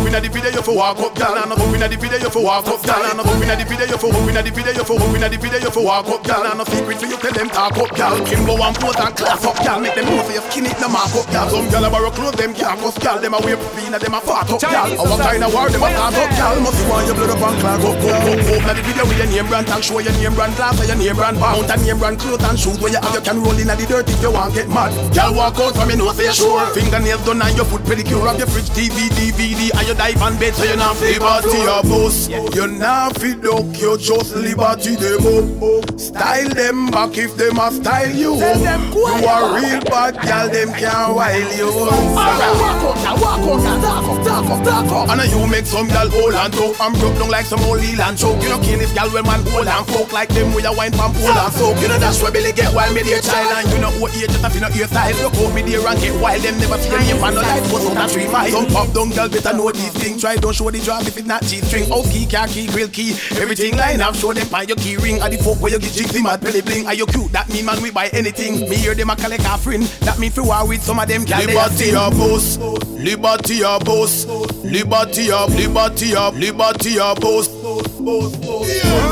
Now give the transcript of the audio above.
inna the video for walk up, girl. And up inna the video for walk up, girl. And up inna the video for inna the video for inna the video for walk up, girl. And no secret for you tell them talk up, girl. Kimbo and pose and class up, girl. Make them know for your skin it no mark up, girl. Some girl a borrow clothes, them can't cuss, girl. Them a wear pina, them a fart up, girl. Our kind of war, them a start up, girl. Must want your blood up and clog up, go. Now the video with your name brand tag, show your name brand glass or your name brand bar. Mount a name brand clothes and shoes where you have, you can roll in the dirt if you want get mad. Girl walk out from me know say sure. Fingernails done and your foot pedicure of your fridge TV, DVD, and you dive on bed so you not liberty your boss. You not fit duck, you just liberty them up. Style them back if them a style you. You are real bad girl, them can't while you. Walk out. And you make some girl hold and talk and broke down like some old land choke. You know kill this girl when man hold and folk like them with a wine from pole and soak. You know that's where Billy get wild me dear child. And you know what age just a fin of your style. You call me dear and get wild. Them never see your name for no life. Goes out and 3-5. Some pop down girl better know these things. Try don't show the job if it's not G-string. House key, car key, grill key. Everything line up, show them by your key ring. And the folk where you get jigsy mad belly bling. Are you cute? That mean man we buy anything. Me hear them a collect a friend. That mean for war with some of them girl. Liberty your boss. Liberty your boss. Liberty your boss.